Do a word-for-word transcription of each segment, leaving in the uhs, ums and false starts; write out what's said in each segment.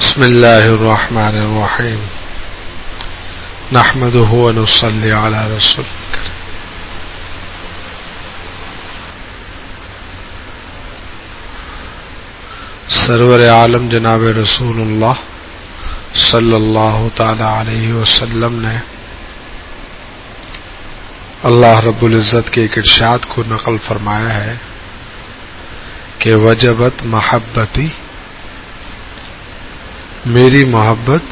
بسم اللہ الرحمن الرحیم نحمده ونصلی علی رسول الکریم. سرور عالم جناب رسول اللہ صلی اللہ تعالی علیہ وسلم نے اللہ رب العزت کے ایک ارشاد کو نقل فرمایا ہے کہ وجبت محبتی، میری محبت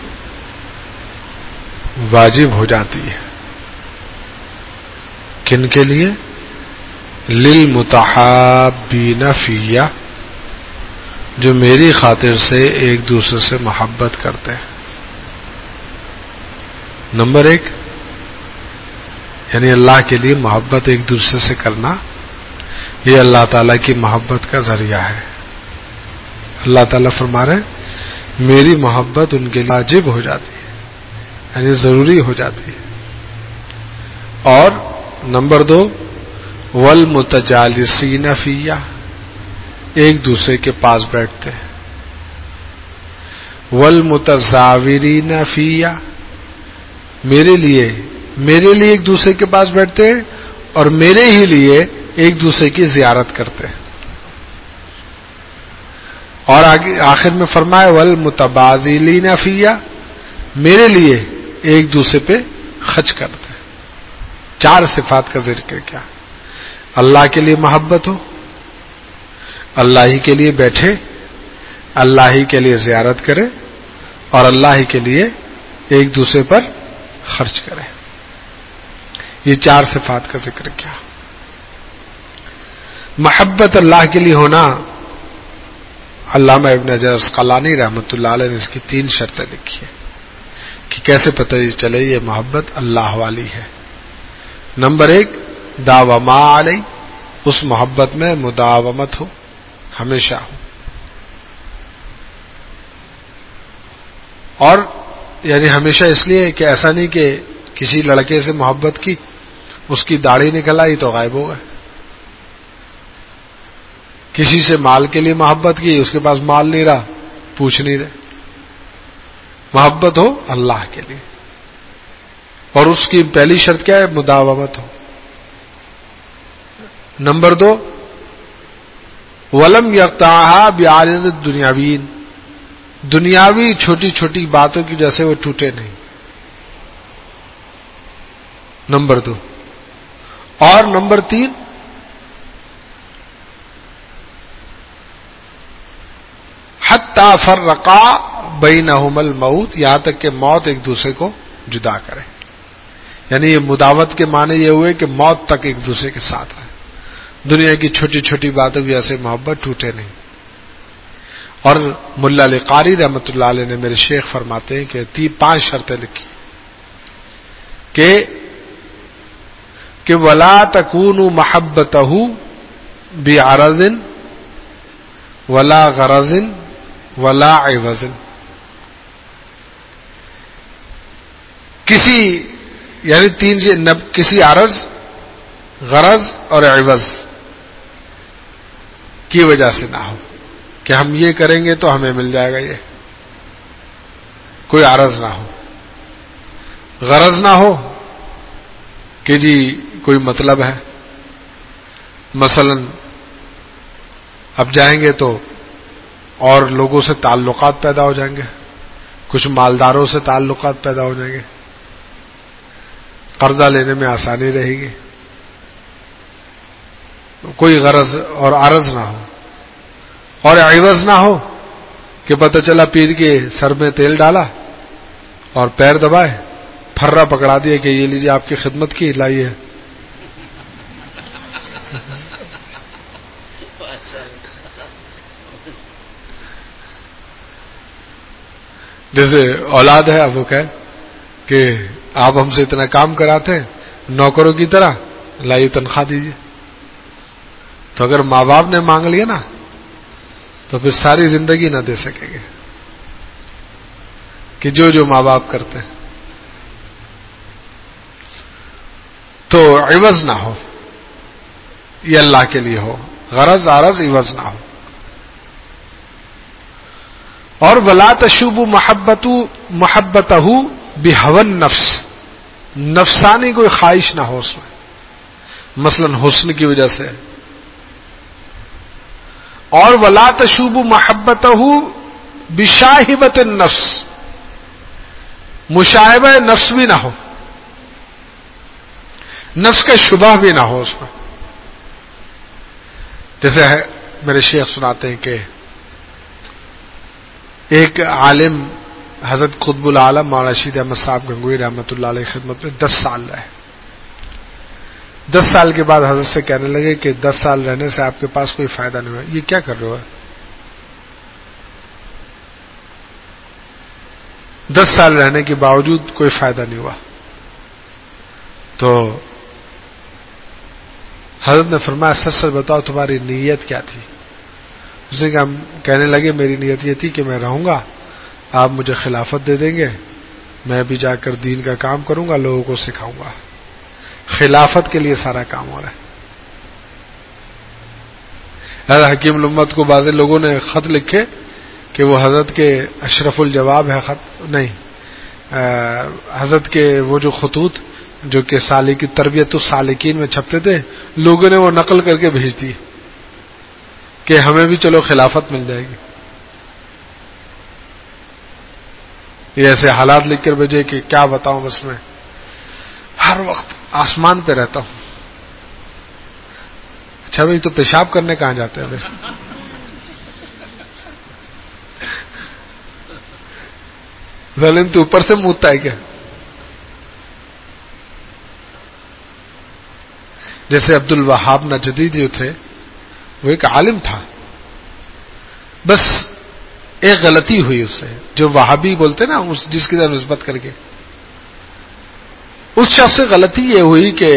واجب ہو جاتی ہے. کن کے لیے؟ للمتحابین فیہ، جو میری خاطر سے ایک دوسرے سے محبت کرتے ہیں. نمبر ایک، یعنی اللہ کے لیے محبت ایک دوسرے سے کرنا، یہ اللہ تعالیٰ کی محبت کا ذریعہ ہے. اللہ تعالیٰ فرما رہے ہیں میری محبت ان کے لیے واجب ہو جاتی ہے، یعنی ضروری ہو جاتی ہے. اور نمبر دو، والمتجالسین فیہ، ایک دوسرے کے پاس بیٹھتے ہیں. والمتزاورین فیہ، میرے لیے میرے لیے ایک دوسرے کے پاس بیٹھتے ہیں اور میرے ہی لیے ایک دوسرے کی زیارت کرتے ہیں. اور آگے آخر میں فرمایا والمتبادلین فیہ، میرے لیے ایک دوسرے پہ خرچ کرتے ہیں. چار صفات کا ذکر کیا. اللہ کے لیے محبت ہو، اللہ ہی کے لیے بیٹھے، اللہ ہی کے لیے زیارت کرے اور اللہ ہی کے لیے ایک دوسرے پر خرچ کرے. یہ چار صفات کا ذکر کیا. محبت اللہ کے لیے ہونا، علامہ ابن حجر عسقلانی رحمۃ اللہ علیہ نے اس کی تین شرطیں لکھی ہیں کہ کیسے پتہ چلے یہ محبت اللہ والی ہے. نمبر ایک، داوما علی، اس محبت میں مداومت ہو، ہمیشہ ہو. اور یعنی ہمیشہ اس لیے کہ ایسا نہیں کہ کسی لڑکے سے محبت کی، اس کی داڑھی نکل آئی تو غائب ہو گئے. کسی سے مال کے لیے محبت کی، اس کے پاس مال نہیں رہا، پوچھ نہیں رہے. محبت ہو اللہ کے لیے. اور اس کی پہلی شرط کیا ہے؟ مداومت ہو. نمبر دو، ولم یقطعھا بعارض الدنیاوین، دنیاوی چھوٹی چھوٹی باتوں کی وجہ سے وہ ٹوٹے نہیں. نمبر دو. اور نمبر تین، حتی فرقا بینہم الموت، یہاں تک کہ موت ایک دوسرے کو جدا کرے. یعنی یہ مداوت کے معنی یہ ہوئے کہ موت تک ایک دوسرے کے ساتھ رہے. دنیا کی چھوٹی چھوٹی باتوں کی وجہ سے محبت ٹوٹے نہیں. اور ملا علی قاری رحمۃ اللہ علیہ نے، میرے شیخ فرماتے ہیں کہ تی پانچ شرطیں لکھی کہ کہ ولا تکونوا محبتہ بعرض ولا غرض ولا عوض، کسی یعنی تین کسی عرض، غرض اور عوض کی وجہ سے نہ ہو کہ ہم یہ کریں گے تو ہمیں مل جائے گا. یہ کوئی عرض نہ ہو، غرض نہ ہو کہ جی کوئی مطلب ہے. مثلا اب جائیں گے تو اور لوگوں سے تعلقات پیدا ہو جائیں گے، کچھ مالداروں سے تعلقات پیدا ہو جائیں گے، قرضہ لینے میں آسانی رہے گی. کوئی غرض اور عرض نہ ہو. اور عوض نہ ہو کہ پتہ چلا پیر کے سر میں تیل ڈالا اور پیر دبائے، پھرا پکڑا دیا کہ یہ لیجیے آپ کی خدمت کی لائیے. جیسے اولاد ہے، اب وہ کہے کہ آپ ہم سے اتنا کام کراتے ہیں نوکروں کی طرح، لائیے تنخواہ دیجیے. تو اگر ماں باپ نے مانگ لیا نا تو پھر ساری زندگی نہ دے سکیں گے کہ جو جو ماں باپ کرتے ہیں. تو عوض نہ ہو، یہ اللہ کے لیے ہو. غرض عرض عوض نہ ہو. اور ولا تشوب محبت محبتہ بہوى النفس، نفسانی کوئی خواہش نہ ہو اس میں، مثلا حسن کی وجہ سے. اور ولا تشوب محبتہ بشاہبۃ النفس، مشاہبہ نفس بھی نہ ہو، نفس کا شبہ بھی نہ ہو اس میں. جیسے ہے میرے شیخ سناتے ہیں کہ ایک عالم حضرت قطب العالم مولانا رشید احمد صاحب گنگوئی رحمۃ اللہ علیہ خدمت میں دس سال رہے. دس سال کے بعد حضرت سے کہنے لگے کہ دس سال رہنے سے آپ کے پاس کوئی فائدہ نہیں ہوا. یہ کیا کر رہے ہو؟ دس سال رہنے کے باوجود کوئی فائدہ نہیں ہوا. تو حضرت نے فرمایا سچ سچ بتاؤ تمہاری نیت کیا تھی؟ اس نے کہنے لگے میری نیت یہ تھی کہ میں رہوں گا، آپ مجھے خلافت دے دیں گے، میں بھی جا کر دین کا کام کروں گا، لوگوں کو سکھاؤں گا. خلافت کے لیے سارا کام ہو رہا ہے. حضرت حکیم الامت کو بعض لوگوں نے خط لکھے کہ وہ حضرت کے اشرف الجواب ہے خط نہیں، حضرت کے وہ جو خطوط جو کہ سالک تربیت السالکین میں چھپتے تھے، لوگوں نے وہ نقل کر کے بھیج دی کہ ہمیں بھی چلو خلافت مل جائے گی. یہ ایسے حالات لکھ کر بھیجے کہ کیا بتاؤں، بس میں ہر وقت آسمان پہ رہتا ہوں. اچھا بھائی تو پیشاب کرنے کہاں جاتے ہیں؟ ظالم تو اوپر سے مودتا ہے کیا؟ جیسے عبد الوہاب نجدی جو تھے، وہ ایک عالم تھا، بس ایک غلطی ہوئی اس سے، جو وہابی بولتے نا اس جس کی طرف نسبت کر کے، اس شخص سے غلطی یہ ہوئی کہ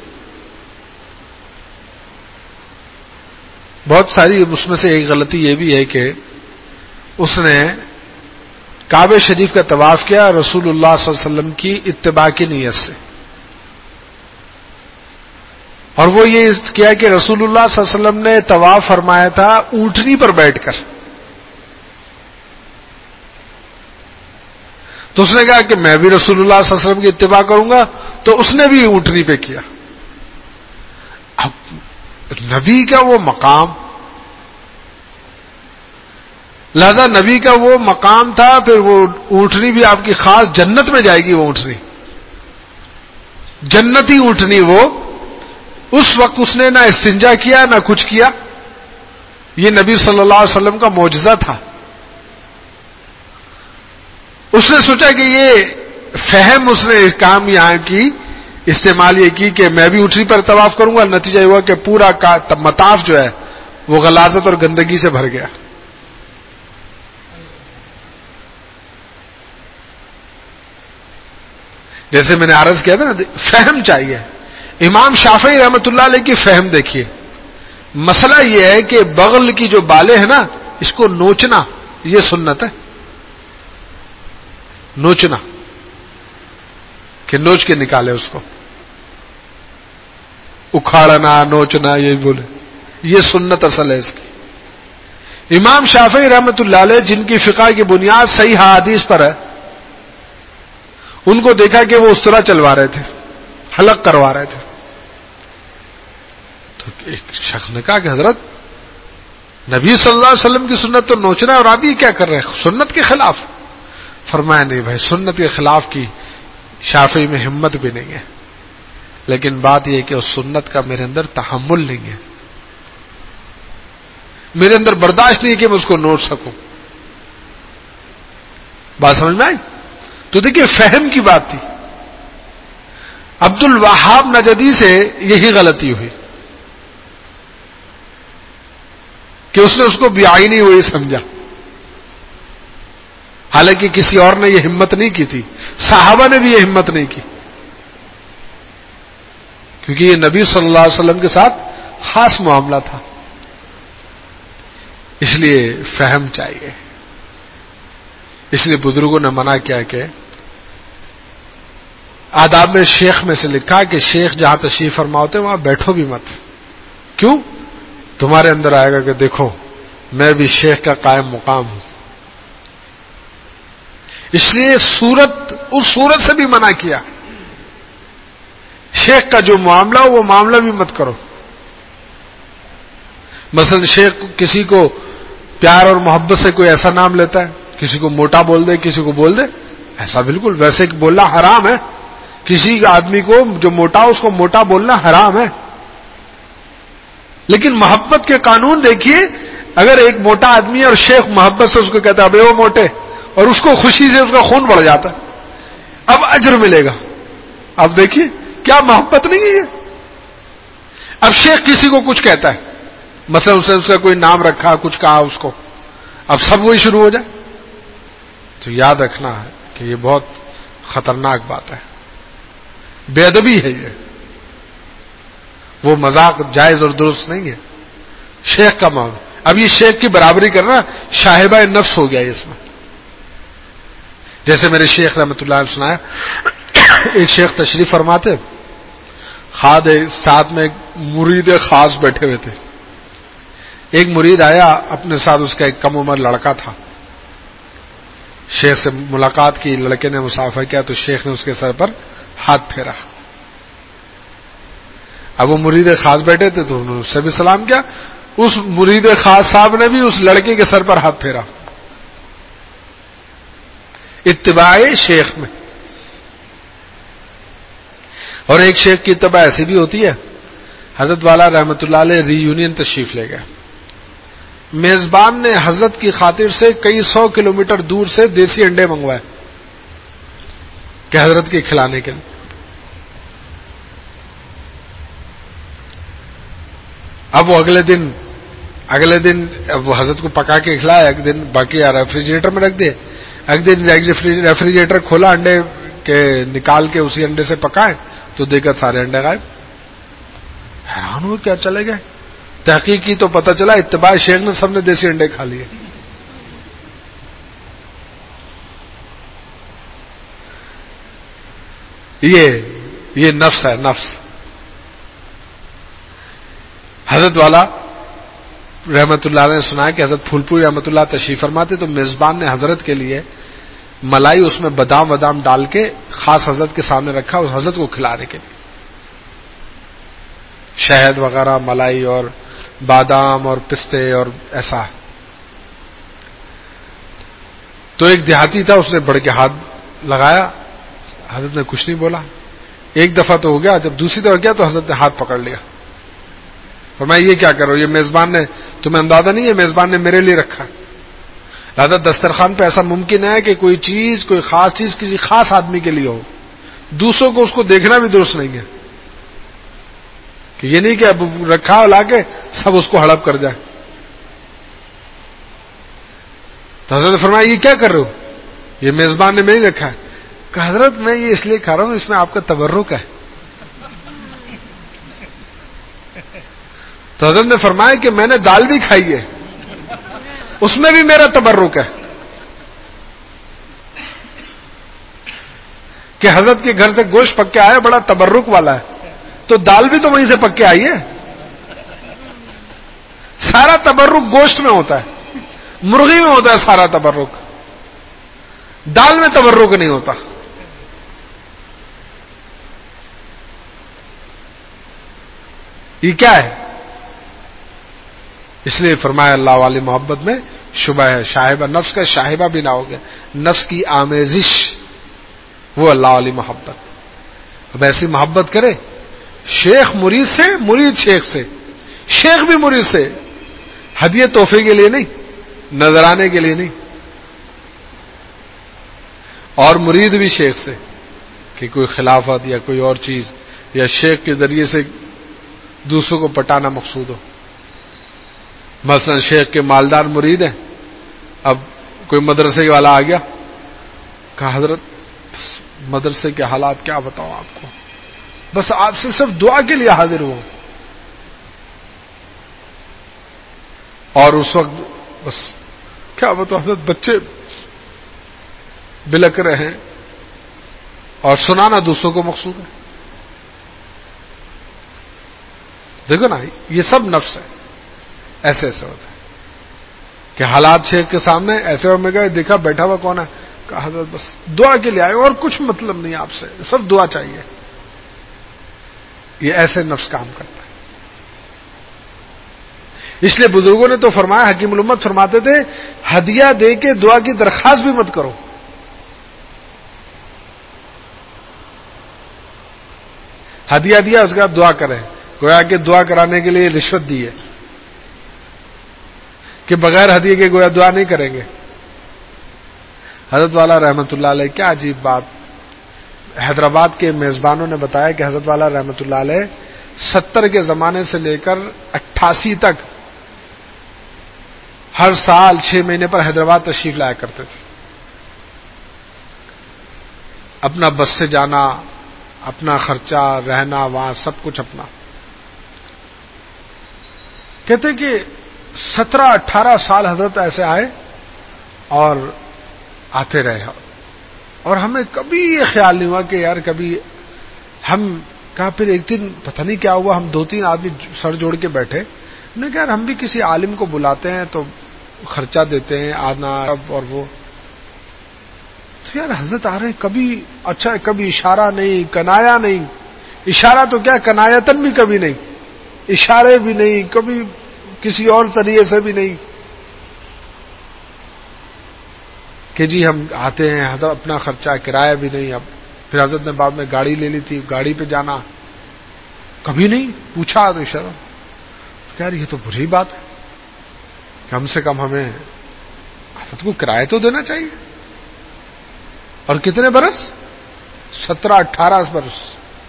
بہت ساری، اس میں سے ایک غلطی یہ بھی ہے کہ اس نے کعبہ شریف کا طواف کیا رسول اللہ صلی اللہ علیہ وسلم کی اتباع کی نیت سے، اور وہ یہ کیا کہ رسول اللہ صلی اللہ علیہ وسلم نے طواف فرمایا تھا اونٹنی پر بیٹھ کر. تو اس نے کہا کہ میں بھی رسول اللہ صلی اللہ علیہ وسلم کی اتباع کروں گا، تو اس نے بھی اونٹنی پہ کیا. اب نبی کا وہ مقام، لہذا نبی کا وہ مقام تھا، پھر وہ اونٹنی بھی آپ کی خاص جنت میں جائے گی. وہ اونٹنی جنتی اونٹنی، وہ اس وقت اس نے نہ استنجا کیا نہ کچھ کیا. یہ نبی صلی اللہ علیہ وسلم کا معجزہ تھا. اس نے سوچا کہ یہ فہم اس نے اس کام یہاں کی استعمال یہ کی کہ میں بھی اونٹنی پر طواف کروں گا. نتیجہ ہوا کہ پورا مطاف جو ہے وہ غلاظت اور گندگی سے بھر گیا. جیسے میں نے عرض کیا تھا نا، فہم چاہیے. امام شافعی رحمۃ اللہ علیہ کی فہم دیکھیے. مسئلہ یہ ہے کہ بغل کی جو بالیں ہیں نا، اس کو نوچنا یہ سنت ہے. نوچنا کہ نوچ کے نکالے اس کو، اکھاڑنا نوچنا یہ بولے، یہ سنت اصل ہے اس کی. امام شافعی رحمۃ اللہ علیہ جن کی فقہ کی بنیاد صحیح حدیث پر ہے، ان کو دیکھا کہ وہ اس طرح چلوا رہے تھے، حلق کروا رہے تھے. تو ایک شخص نے کہا کہ حضرت نبی صلی اللہ علیہ وسلم کی سنت تو نوچنا ہے، اور آپ یہ کیا کر رہے ہیں، سنت کے خلاف. فرمایا نہیں بھائی، سنت کے خلاف کی شافعی میں ہمت بھی نہیں ہے، لیکن بات یہ کہ اس سنت کا میرے اندر تحمل نہیں ہے، میرے اندر برداشت نہیں ہے کہ میں اس کو نوچ سکوں. بات سمجھ میں آئی؟ تو دیکھیے فہم کی بات تھی. عبد الوہاب نجدی سے یہی غلطی ہوئی کہ اس نے اس کو بیعینی ہوئی سمجھا، حالانکہ کسی اور نے یہ ہمت نہیں کی تھی. صحابہ نے بھی یہ ہمت نہیں کی، کیونکہ یہ نبی صلی اللہ علیہ وسلم کے ساتھ خاص معاملہ تھا. اس لیے فہم چاہیے. اس لیے بزرگوں نے منع کیا کہ آداب میں شیخ میں سے لکھا کہ شیخ جہاں تشریف فرما ہوتے وہاں بیٹھو بھی مت. کیوں؟ تمہارے اندر آئے گا کہ دیکھو میں بھی شیخ کا قائم مقام ہوں. اس لیے صورت اس صورت سے بھی منع کیا. شیخ کا جو معاملہ ہو وہ معاملہ بھی مت کرو. مثلا شیخ کسی کو پیار اور محبت سے کوئی ایسا نام لیتا ہے, کسی کو موٹا بول دے, کسی کو بول دے, ایسا بالکل ویسے بولنا حرام ہے. کسی آدمی کو جو موٹا ہو اس کو موٹا بولنا حرام ہے. لیکن محبت کے قانون دیکھیے, اگر ایک موٹا آدمی ہے اور شیخ محبت سے اس کو کہتا ہے ابے وہ موٹے, اور اس کو خوشی سے اس کا خون بڑھ جاتا ہے, اب اجر ملے گا. اب دیکھیے کیا محبت نہیں ہے یہ. اب شیخ کسی کو کچھ کہتا ہے, مثلا اسے اس کا کوئی نام رکھا, کچھ کہا اس کو, اب سب وہی شروع ہو جائے, تو یاد رکھنا ہے کہ یہ بہت خطرناک بات ہے, بے ادبی ہے یہ. وہ مذاق جائز اور درست نہیں ہے. شیخ کا معاملہ, اب یہ شیخ کی برابری کرنا شاہبہ نفس ہو گیا اس میں. جیسے میرے شیخ رحمۃ اللہ نے سنایا, ایک شیخ تشریف فرماتے, خاد ساتھ میں ایک مرید خاص بیٹھے ہوئے تھے. ایک مرید آیا, اپنے ساتھ اس کا ایک کم عمر لڑکا تھا. شیخ سے ملاقات کی, لڑکے نے مصافحہ کیا تو شیخ نے اس کے سر پر ہاتھ پھیرا. اب وہ مرید خاص بیٹھے تھے تو انہوں نے اس سے بھی سلام کیا. اس مرید خاص صاحب نے بھی اس لڑکے کے سر پر ہاتھ پھیرا. اتباع شیخ میں. اور ایک شیخ کی اتباع ایسی بھی ہوتی ہے, حضرت والا رحمۃ اللہ علیہ ری یونین تشریف لے گئے. میزبان نے حضرت کی خاطر سے کئی سو کلومیٹر دور سے دیسی انڈے منگوائے کہ حضرت کے کھلانے کے لیے. اب وہ اگلے دن اگلے دن وہ حضرت کو پکا کے کھلایا, ایک دن باقی ریفریجریٹر میں رکھ دے. ایک دن ریفریجریٹر کھولا, انڈے کے نکال کے اسی انڈے سے پکائے تو دیکھا سارے انڈے غائب. حیران ہوئے کیا چلے گئے. تحقیق کی تو پتہ چلا اتباع شیخ نے سب نے دیسی انڈے کھا لیے. یہ یہ نفس ہے, نفس. حضرت والا رحمت اللہ علیہ نے سنا کہ حضرت پھول پوری رحمت اللہ تشریف فرماتے تو میزبان نے حضرت کے لیے ملائی اس میں بادام بادام ڈال کے خاص حضرت کے سامنے رکھا, اس حضرت کو کھلانے کے لیے. شہد وغیرہ, ملائی اور بادام اور پستے اور ایسا. تو ایک دیہاتی تھا, اس نے بڑھ کے ہاتھ لگایا, حضرت نے کچھ نہیں بولا. ایک دفعہ تو ہو گیا, جب دوسری دفعہ کیا تو حضرت نے ہاتھ پکڑ لیا. فرمایا یہ کیا کرو, یہ میزبان نے, تمہیں اندازہ نہیں ہے میزبان نے میرے لیے رکھا. لہذا دسترخوان پہ ایسا ممکن ہے کہ کوئی چیز, کوئی خاص چیز کسی خاص آدمی کے لیے ہو, دوسروں کو اس کو دیکھنا بھی درست نہیں ہے. کہ یہ نہیں کہ اب رکھا لا کے سب اس کو ہڑپ کر جائے. تو حضرت نے فرمایا یہ کیا کر رہے ہو, یہ میزبان نے میں ہی رکھا ہے. کہ حضرت میں یہ اس لیے کھا رہا ہوں, اس میں آپ کا تبرک ہے. تو حضرت نے فرمایا کہ میں نے دال بھی کھائی ہے, اس میں بھی میرا تبرک ہے. کہ حضرت کے گھر سے گوشت پک کے آیا, بڑا تبرک والا ہے, تو دال بھی تو وہیں سے پک کے آئی ہے. سارا تبرک گوشت میں ہوتا ہے, مرغی میں ہوتا ہے سارا تبرک, دال میں تبرک نہیں ہوتا. یہ کیا ہے؟ اس لیے فرمایا اللہ والی محبت میں شبہ ہے. شاہبہ نفس کا شاہبہ بھی نہ ہو گیا, نفس کی آمیزش, وہ اللہ والی محبت. اب ایسی محبت کرے شیخ مرید سے, مرید شیخ سے, شیخ بھی مرید سے, ہدیے تحفے کے لیے نہیں, نذرانے کے لیے نہیں, اور مرید بھی شیخ سے کہ کوئی خلافت یا کوئی اور چیز, یا شیخ کے ذریعے سے دوسروں کو پٹانا مقصود ہو. مثلا شیخ کے مالدار مرید ہیں, اب کوئی مدرسے والا آ گیا, کہا حضرت مدرسے کے حالات کیا بتاؤں آپ کو, بس آپ سے صرف دعا کے لیے حاضر ہوں. اور اس وقت بس کیا بتاؤ حضرت, بچے بلک رہے ہیں, اور سنانا دوسروں کو مقصود ہے. دیکھو نا, یہ سب نفس ہے. ایسے ایسے ہوتا ہے کہ حالات شیخ کے سامنے ایسے میں کہا دیکھا بیٹھا ہوا کون ہے, کہا حضرت بس دعا کے لیے آئے اور کچھ مطلب نہیں آپ سے، صرف دعا چاہیے. یہ ایسے نفس کام کرتا ہے. اس لیے بزرگوں نے تو فرمایا، حکیم الامت فرماتے تھے ہدیہ دے کے دعا کی درخواست بھی مت کرو. ہدیہ دیا اس کے بعد دعا کریں، گویا کہ دعا کرانے کے لیے رشوت دی ہے کہ بغیر ہدیے کے گویا دعا نہیں کریں گے. حضرت والا رحمت اللہ علیہ، کیا عجیب بات، حیدرآباد کے میزبانوں نے بتایا کہ حضرت والا رحمت اللہ علیہ ستر کے زمانے سے لے کر اٹھاسی تک ہر سال چھ مہینے پر حیدرآباد تشریف لایا کرتے تھے. اپنا بس سے جانا، اپنا خرچہ، رہنا وہاں سب کچھ اپنا. کہتے کہ سترہ اٹھارہ سال حضرت ایسے آئے اور آتے رہے، اور ہمیں کبھی یہ خیال نہیں ہوا کہ یار کبھی ہم کہا. پھر ایک دن پتہ نہیں کیا ہوا، ہم دو تین آدمی سر جوڑ کے بیٹھے، ہم نے کہا یار ہم بھی کسی عالم کو بلاتے ہیں تو خرچہ دیتے ہیں، آنا اور وہ. تو یار حضرت آ رہے ہیں، کبھی اچھا کبھی اشارہ نہیں، کنایا نہیں. اشارہ تو کیا، کنایتن بھی کبھی نہیں، اشارے بھی نہیں، کبھی کسی اور طریقے سے بھی نہیں کہ جی ہم آتے ہیں. حضرت اپنا خرچہ، کرایہ بھی نہیں. اب پھر حضرت نے بعد میں گاڑی لے لی تھی، گاڑی پہ جانا کبھی نہیں پوچھا. تو اشارہ یار یہ تو بری بات ہے، کم سے کم ہمیں حضرت کو کرایہ تو دینا چاہیے. اور کتنے برس؟ سترہ اٹھارہ برس.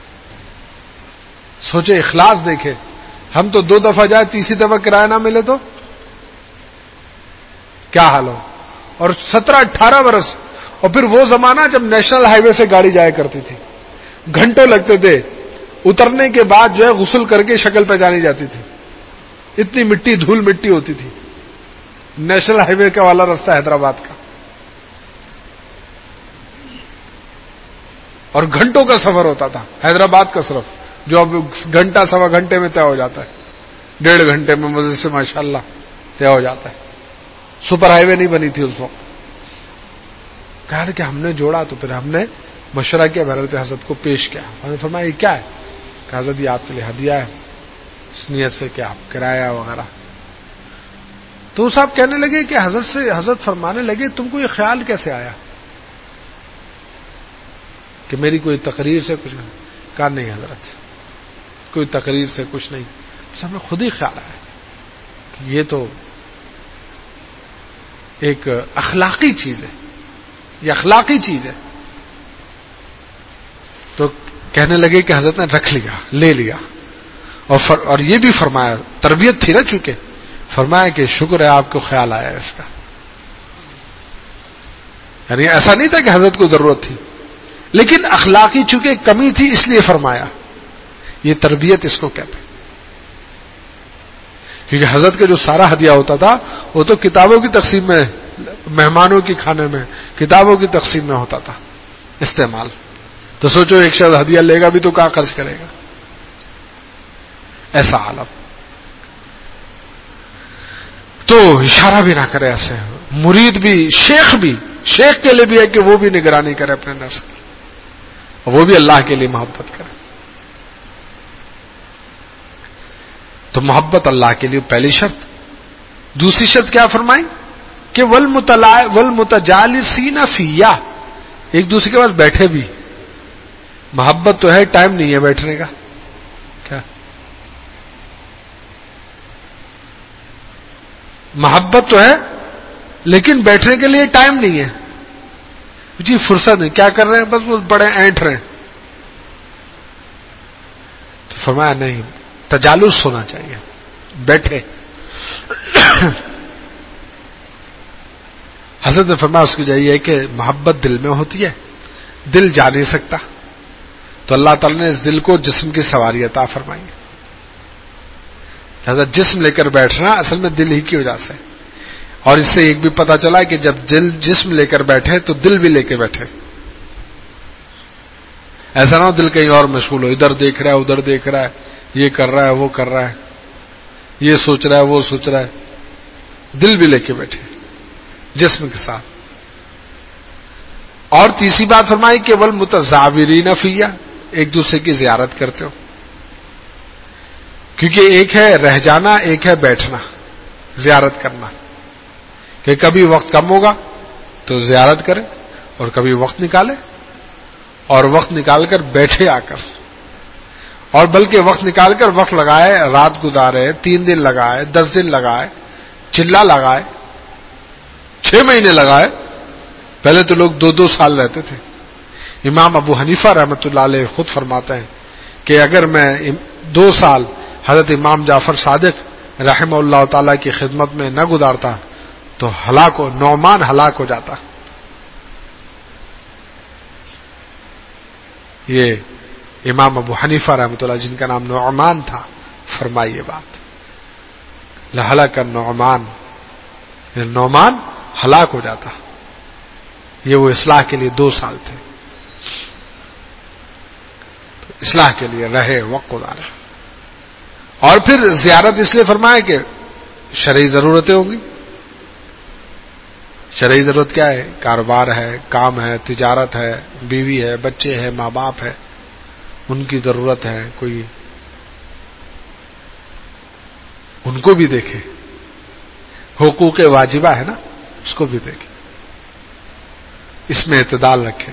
سوچے اخلاص دیکھے، ہم تو دو دفعہ جائے تیسری دفعہ کرایہ نہ ملے تو کیا حال ہو. اور سترہ اٹھارہ برس. اور پھر وہ زمانہ جب نیشنل ہائی وے سے گاڑی جایا کرتی تھی، گھنٹوں لگتے تھے، اترنے کے بعد جو ہے غسل کر کے شکل پہچانی جاتی تھی، اتنی مٹی دھول مٹی ہوتی تھی. نیشنل ہائی وے کا والا راستہ حیدرآباد کا، اور گھنٹوں کا سفر ہوتا تھا حیدرآباد کا صرف، جو اب گھنٹہ سوا گھنٹے میں طے ہو جاتا ہے، ڈیڑھ گھنٹے میں مزے سے ماشاءاللہ طے ہو جاتا ہے. سپر ہائی وے نہیں بنی تھی اس وقت. کہا کہ ہم نے جوڑا، تو پھر ہم نے مشورہ کیا، حضرت حضرت کو پیش کیا. انہوں نے فرمایا یہ کیا ہے؟ کہ حضرت یہ آپ کے لیے ہدیہ ہے، اس نیت سے کہ آپ کرایہ وغیرہ. تو صاحب کہنے لگے کہ حضرت سے حضرت فرمانے لگے تم کو یہ خیال کیسے آیا کہ میری کوئی تقریر سے کچھ نہیں؟ کہا نہیں حضرت، کوئی تقریر سے کچھ نہیں، بس ہمیں خود ہی خیال آیا کہ یہ تو ایک اخلاقی چیز ہے، یہ اخلاقی چیز ہے. تو کہنے لگے کہ حضرت نے رکھ لیا، لے لیا. اور فر اور یہ بھی فرمایا، تربیت تھی نا چونکہ، فرمایا کہ شکر ہے آپ کو خیال آیا اس کا. یعنی ایسا نہیں تھا کہ حضرت کو ضرورت تھی، لیکن اخلاقی چونکہ کمی تھی اس لیے فرمایا. یہ تربیت اس کو کہتے ہیں. کیونکہ حضرت کا جو سارا ہدیہ ہوتا تھا وہ تو کتابوں کی تقسیم میں، مہمانوں کی کھانے میں، کتابوں کی تقسیم میں ہوتا تھا استعمال. تو سوچو ایک شخص ہدیہ لے گا بھی تو کہاں خرچ کرے گا، ایسا عالم. تو اشارہ بھی نہ کرے ایسے. مرید بھی، شیخ بھی، شیخ کے لیے بھی ہے کہ وہ بھی نگرانی کرے اپنے نفس کی، اور وہ بھی اللہ کے لیے محبت کرے. تو محبت اللہ کے لیے پہلی شرط. دوسری شرط کیا فرمائی کہ والمتجالسین فیہ، ایک دوسرے کے پاس بیٹھے بھی. محبت تو ہے، ٹائم نہیں ہے بیٹھنے کا. کیا محبت تو ہے لیکن بیٹھنے کے لیے ٹائم نہیں ہے جی، فرصت نہیں. کیا کر رہے ہیں؟ بس وہ بڑے اینٹ رہے ہیں. تو فرمایا نہیں، تجالس ہونا چاہیے، بیٹھے. حضرت نے فرمایا اس کی جائے کہ محبت دل میں ہوتی ہے، دل جا نہیں سکتا. تو اللہ تعالیٰ نے اس دل کو جسم کی سواری عطا فرمائی ہے. حضرت جسم لے کر بیٹھنا اصل میں دل ہی کی وجہ سے. اور اس سے ایک بھی پتا چلا کہ جب دل جسم لے کر بیٹھے تو دل بھی لے کے بیٹھے. ایسا نہ ہو دل کہیں اور مشغول ہو، ادھر دیکھ رہا ہے، ادھر دیکھ رہا ہے، یہ کر رہا ہے، وہ کر رہا ہے، یہ سوچ رہا ہے، وہ سوچ رہا ہے. دل بھی لے کے بیٹھے جسم کے ساتھ. اور تیسری بات فرمائی کہ والمتزاورین فیہ، ایک دوسرے کی زیارت کرتے ہو، کیونکہ ایک ہے رہ جانا، ایک ہے بیٹھنا، زیارت کرنا، کہ کبھی وقت کم ہوگا تو زیارت کرے اور کبھی وقت نکالے، اور وقت نکال کر بیٹھے آ کر، اور بلکہ وقت نکال کر وقت لگائے، رات گزارے، تین دن لگائے، دس دن لگائے، چلا لگائے، چھ مہینے لگائے۔ پہلے تو لوگ دو دو سال رہتے تھے۔ امام ابو حنیفہ رحمۃ اللہ علیہ خود فرماتے ہیں کہ اگر میں دو سال حضرت امام جعفر صادق رحمہ اللہ تعالی کی خدمت میں نہ گزارتا تو ہلاک ہو نعمان ہلاک ہو جاتا۔ یہ امام ابو حنیفہ رحمۃ اللہ جن کا نام نعمان تھا فرمائی یہ بات، لہلاک النعمان، نعمان ہلاک ہو جاتا۔ یہ وہ اصلاح کے لیے دو سال تھے، تو اصلاح کے لیے رہے، وقت گزارے، اور پھر زیارت اس لیے فرمائے کہ شرعی ضرورتیں ہوں گی۔ شرعی ضرورت کیا ہے؟ کاروبار ہے، کام ہے، تجارت ہے، بیوی ہے، بچے ہیں، ماں باپ ہے، ان کی ضرورت ہے، کوئی ان کو بھی دیکھے، حقوق واجبہ ہے نا، اس کو بھی دیکھے، اس میں اعتدال رکھے،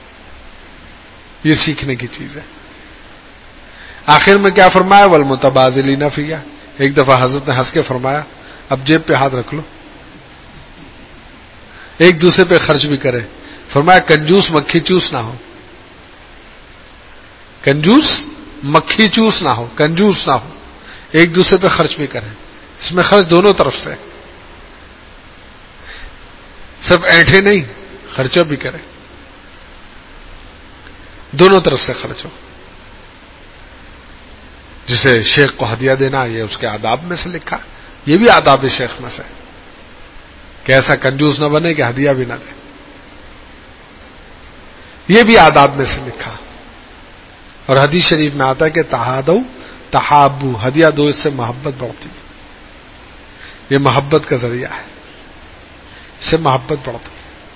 یہ سیکھنے کی چیز ہے۔ آخر میں کیا فرمایا؟ والمتبادلین فیہ، ایک دفعہ حضرت نے ہنس کے فرمایا اب جیب پہ ہاتھ رکھ لو، ایک دوسرے پہ خرچ بھی کرے۔ فرمایا کنجوس مکھی چوس نہ ہو، کنجوس مکھی چوس نہ ہو، کنجوس نہ ہو، ایک دوسرے پہ خرچ بھی کرے۔ اس میں خرچ دونوں طرف سے، صرف اینٹھے نہیں، خرچہ بھی کرے، دونوں طرف سے خرچ ہو۔ جسے شیخ کو ہدیہ دینا یہ اس کے آداب میں سے لکھا، یہ بھی آداب شیخ میں سے کہ ایسا کنجوس نہ بنے کہ ہدیہ بھی نہ دے، یہ بھی آداب میں سے لکھا۔ اور حدیث شریف میں آتا ہے کہ تہادو تحابو، ہدیہ دو، اس سے محبت بڑھتی، یہ محبت کا ذریعہ ہے، اس سے محبت بڑھتی۔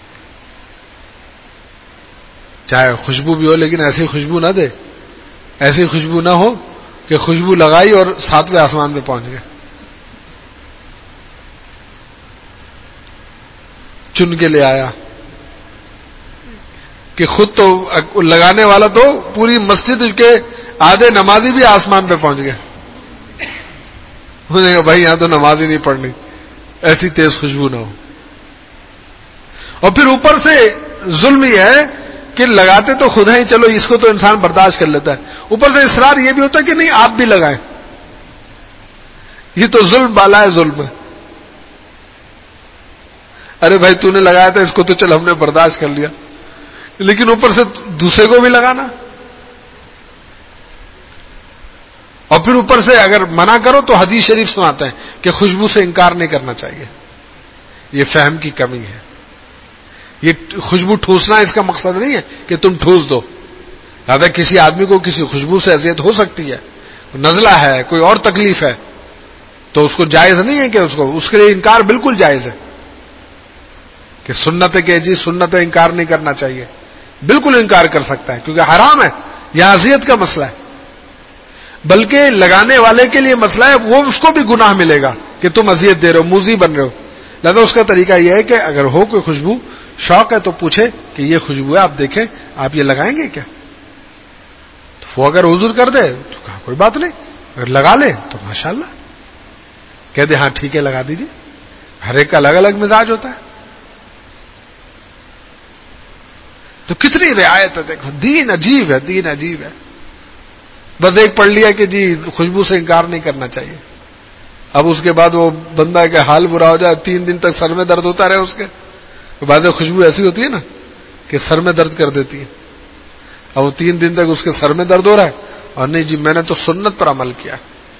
چاہے خوشبو بھی ہو لیکن ایسی خوشبو نہ دے، ایسی خوشبو نہ ہو کہ خوشبو لگائی اور ساتویں آسمان پہ پہنچ گئے، چن کے لے آیا کہ خود تو لگانے والا تو پوری مسجد کے آدھے نمازی بھی آسمان پہ پہنچ گئے، انہوں نے کہا بھائی یہاں تو نماز ہی نہیں پڑھنی، ایسی تیز خوشبو نہ ہو۔ اور پھر اوپر سے ظلم یہ ہے کہ لگاتے تو خود ہیں، چلو اس کو تو انسان برداشت کر لیتا ہے، اوپر سے اصرار یہ بھی ہوتا ہے کہ نہیں آپ بھی لگائیں، یہ تو ظلم بالا ہے ظلم ہے۔ ارے بھائی تو نے لگایا تھا اس کو تو چل ہم نے برداشت کر لیا، لیکن اوپر سے دوسرے کو بھی لگانا، اور پھر اوپر سے اگر منع کرو تو حدیث شریف سناتے ہیں کہ خوشبو سے انکار نہیں کرنا چاہیے، یہ فہم کی کمی ہے۔ یہ خوشبو ٹھوسنا اس کا مقصد نہیں ہے کہ تم ٹھوس دو، لہذا کسی آدمی کو کسی خوشبو سے اذیت ہو سکتی ہے، نزلہ ہے، کوئی اور تکلیف ہے، تو اس کو جائز نہیں ہے کہ اس کو اس کے لیے انکار بالکل جائز ہے کہ سنت ہے کہ جی سنت انکار نہیں کرنا چاہیے، بالکل انکار کر سکتا ہے کیونکہ حرام ہے، یہ اذیت کا مسئلہ ہے، بلکہ لگانے والے کے لیے مسئلہ ہے، وہ اس کو بھی گناہ ملے گا کہ تم اذیت دے رہے ہو، موذی بن رہے ہو۔ لہذا اس کا طریقہ یہ ہے کہ اگر ہو کوئی خوشبو، شوق ہے تو پوچھے کہ یہ خوشبو ہے آپ دیکھیں آپ یہ لگائیں گے کیا، تو وہ اگر حضور کر دے تو کہا کوئی بات نہیں، اگر لگا لے تو ماشاءاللہ کہہ دے ہاں ٹھیک ہے لگا دیجیے، ہر ایک کا الگ الگ مزاج ہوتا ہے۔ تو کتنی رعایت ہے، دیکھو دین عجیب ہے، دین عجیب ہے۔ بس ایک پڑھ لیا کہ جی خوشبو سے انکار نہیں کرنا چاہیے، اب اس کے بعد وہ بندہ کا حال برا ہو جائے، تین دن تک سر میں درد ہوتا رہے اس کے، بعض خوشبو ایسی ہوتی ہے نا کہ سر میں درد کر دیتی ہے، اب وہ تین دن تک اس کے سر میں درد ہو رہا ہے، اور نہیں جی میں نے تو سنت پر عمل کیا۔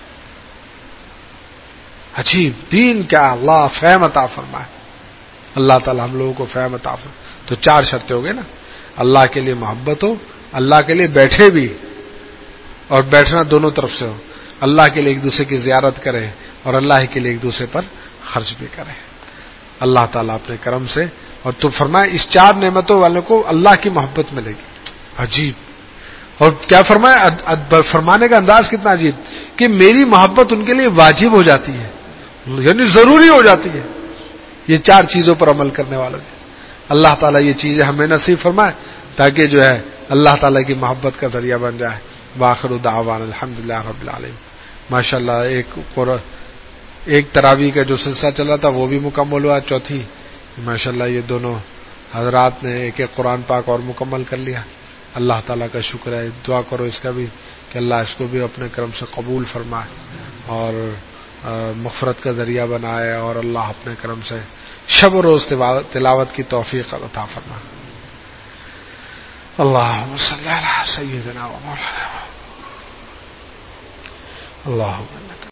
عجیب دین کیا، اللہ فہم عطا فرمائے، اللہ تعالی ہم لوگوں کو فہم عطا فرمائے۔ تو چار شرطیں ہو گئے نا، اللہ کے لیے محبت ہو، اللہ کے لیے بیٹھے بھی، اور بیٹھنا دونوں طرف سے ہو، اللہ کے لیے ایک دوسرے کی زیارت کرے، اور اللہ کے لیے ایک دوسرے پر خرچ بھی کرے۔ اللہ تعالیٰ اپنے کرم سے. اور تو فرمایا اس چار نعمتوں والوں کو اللہ کی محبت ملے گی. عجیب. اور کیا فرمایا, فرمانے کا انداز کتنا عجیب کہ میری محبت ان کے لیے واجب ہو جاتی ہے, یعنی ضروری ہو جاتی ہے یہ چار چیزوں پر عمل کرنے والوں نے. اللہ تعالیٰ یہ چیزیں ہمیں نصیب فرمائے تاکہ جو ہے اللہ تعالیٰ کی محبت کا ذریعہ بن جائے. وآخر دعوانا الحمدللہ رب العالمین. ماشاءاللہ ایک ایک تراویح کا جو سلسلہ چل رہا تھا وہ بھی مکمل ہوا. چوتھی ماشاءاللہ یہ دونوں حضرات نے ایک ایک قرآن پاک اور مکمل کر لیا. اللہ تعالیٰ کا شکر ہے. دعا کرو اس کا بھی کہ اللہ اس کو بھی اپنے کرم سے قبول فرمائے اور مغفرت کا ذریعہ بنائے, اور اللہ اپنے کرم سے شب و روز تلاوت کی توفیق عطا فرمائے. اللہم صلی علی سیدنا و مولانا اللہم